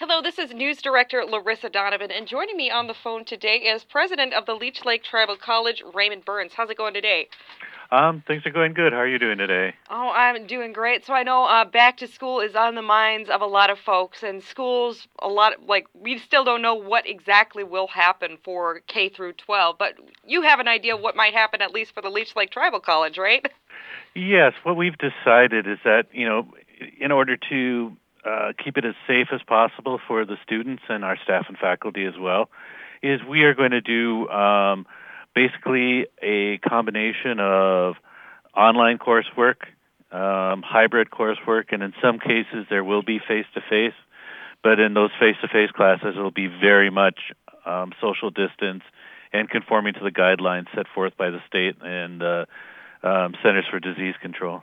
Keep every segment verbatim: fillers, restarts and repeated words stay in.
Hello, this is News Director Larissa Donovan, and joining me on the phone today is President of the Leech Lake Tribal College, Raymond Burns. How's it going today? Um, things are going good. How are you doing today? Oh, I'm doing great. So I know uh, back to school is on the minds of a lot of folks, and schools, a lot of, like, we still don't know what exactly will happen for K through twelve, but you have an idea of what might happen at least for the Leech Lake Tribal College, right? Yes, what we've decided is that, you know, in order to uh, keep it as safe as possible for the students and our staff and faculty as well, is we are going to do um, basically a combination of online coursework, um, hybrid coursework, and in some cases there will be face-to-face, but in those face-to-face classes it will be very much um, social distance and conforming to the guidelines set forth by the state and uh, um, Centers for Disease Control.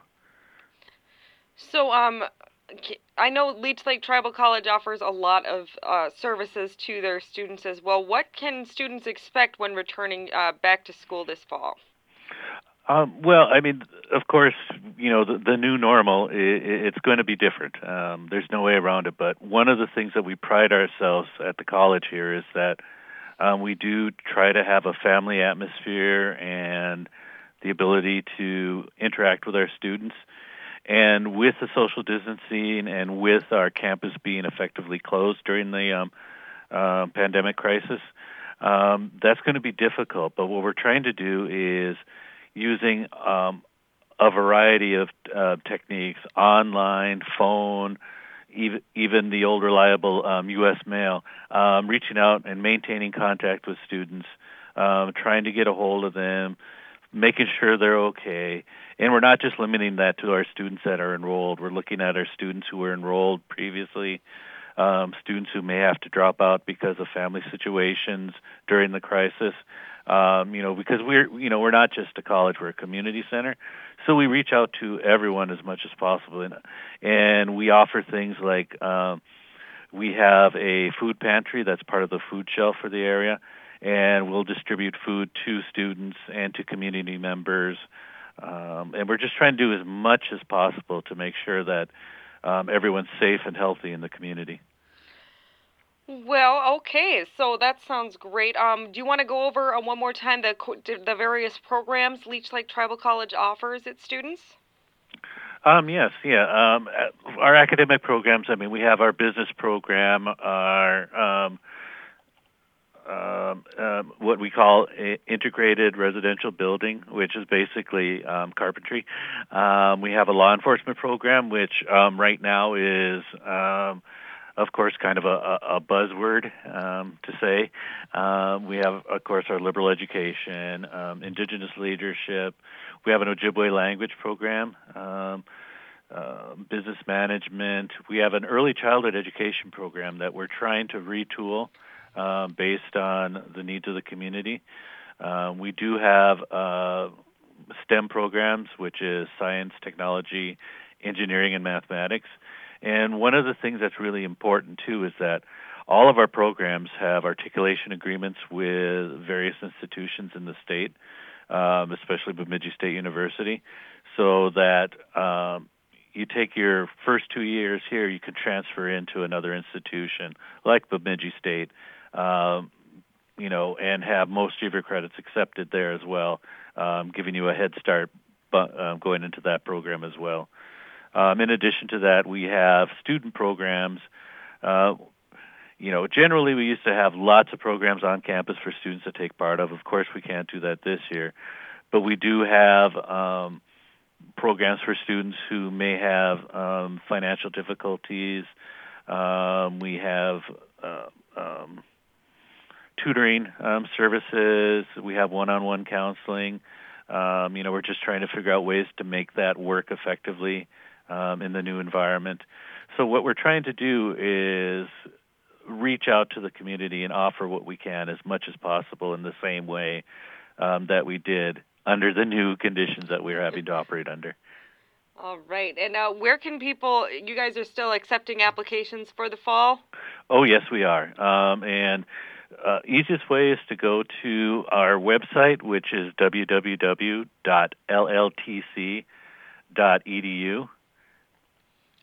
So, um, k- I know Leech Lake Tribal College offers a lot of uh, services to their students as well. What can students expect when returning uh, back to school this fall? Um, well, I mean, of course, you know, the, the new normal, I it's going to be different. Um, there's no way around it. But one of the things that we pride ourselves at the college here is that um, we do try to have a family atmosphere and the ability to interact with our students. And with the social distancing and with our campus being effectively closed during the um, uh, pandemic crisis, um, that's going to be difficult. But what we're trying to do is using um, a variety of uh, techniques, online, phone, even, even the old reliable um, U S mail, um, reaching out and maintaining contact with students, um, trying to get a hold of them, making sure they're okay. And we're not just limiting that to our students that are enrolled. We're looking at our students who were enrolled previously, um, students who may have to drop out because of family situations during the crisis. Um, you know, because we're, you know, we're not just a college, we're a community center. So we reach out to everyone as much as possible. And, and we offer things like um, we have a food pantry that's part of the food shelf for the area, and we'll distribute food to students and to community members. Um, and we're just trying to do as much as possible to make sure that um, everyone's safe and healthy in the community. Well, okay, so that sounds great. Um, do you want to go over uh, one more time the co- d- the various programs Leech Lake Tribal College offers its students? Um, yes, yeah. Um, uh, our academic programs, I mean, we have our business program, our um, um, um, what we call a integrated residential building, which is basically um, carpentry. Um, we have a law enforcement program, which um, right now is, um, of course, kind of a, a, a buzzword um, to say. Um, we have, of course, our liberal education, um, indigenous leadership. We have an Ojibwe language program. Um, uh, business management. We have an early childhood education program that we're trying to retool uh, based on the needs of the community. Uh, we do have uh, STEM programs, which is science, technology, engineering, and mathematics. And one of the things that's really important, too, is that all of our programs have articulation agreements with various institutions in the state, um, especially Bemidji State University, so that um, you take your first two years here, you can transfer into another institution like Bemidji State, um, you know, and have most of your credits accepted there as well, um, giving you a head start bu- um, going into that program as well. Um, in addition to that, we have student programs. Uh, you know, generally we used to have lots of programs on campus for students to take part of. Of course, we can't do that this year, but we do have um, programs for students who may have um, financial difficulties. Um, we have uh, um, tutoring um, services. We have one-on-one counseling. Um, you know, we're just trying to figure out ways to make that work effectively um, in the new environment. So what we're trying to do is reach out to the community and offer what we can as much as possible in the same way um, that we did under the new conditions that we're having to operate under. All right, and uh, where can people? You guys are still accepting applications for the fall? Oh, yes, we are. Um, and uh, easiest way is to go to our website, which is w w w dot l l t c dot e d u.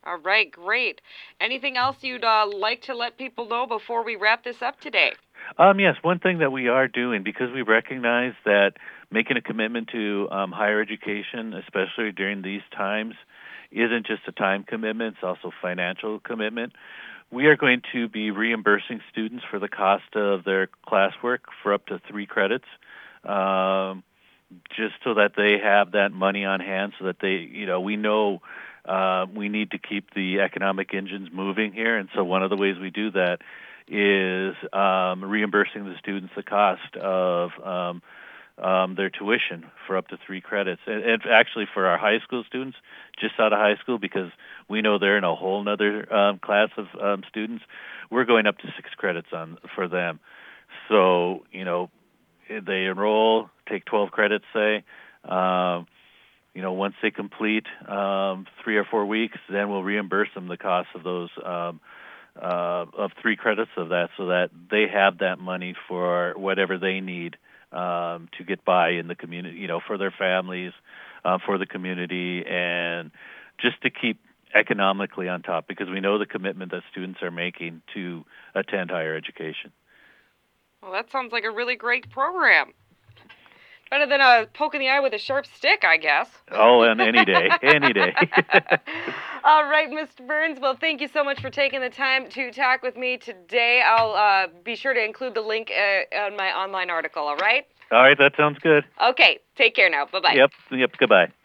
All right, great. Anything else you'd uh, like to let people know before we wrap this up today? Um, yes, one thing that we are doing, because we recognize that making a commitment to um, higher education, especially during these times, isn't just a time commitment, it's also financial commitment. We are going to be reimbursing students for the cost of their classwork for up to three credits, um, just so that they have that money on hand, so that they, you know, we know uh, we need to keep the economic engines moving here, and so one of the ways we do that is um, reimbursing the students the cost of um, um, their tuition for up to three credits. And, and actually for our high school students, just out of high school, because we know they're in a whole other um, class of um, students, we're going up to six credits on for them. So, you know, they enroll, take twelve credits, say. Um, you know, once they complete um, three or four weeks, then we'll reimburse them the cost of those um, uh, of three credits of that, so that they have that money for whatever they need um, to get by in the community, you know, for their families, uh, for the community, and just to keep economically on top, because we know the commitment that students are making to attend higher education. Well, that sounds like a really great program. Better than a poke in the eye with a sharp stick, I guess. Oh, and any day, any day. All right, Mister Burns. Well, thank you so much for taking the time to talk with me today. I'll uh, be sure to include the link uh, on my online article, all right? All right, that sounds good. Okay, take care now. Bye-bye. Yep, yep, goodbye.